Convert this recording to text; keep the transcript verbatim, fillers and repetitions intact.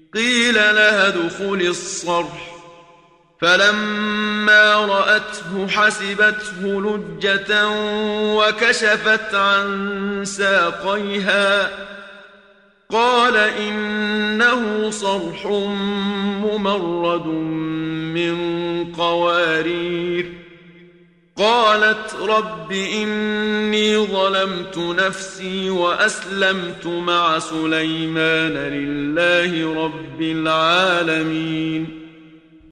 قيل لها ادخل الصرح فلما رأته حسبته لجة وكشفت عن ساقيها قال إنه صرح ممرد من قوارير قالت رب إني ظلمت نفسي وأسلمت مع سليمان لله رب العالمين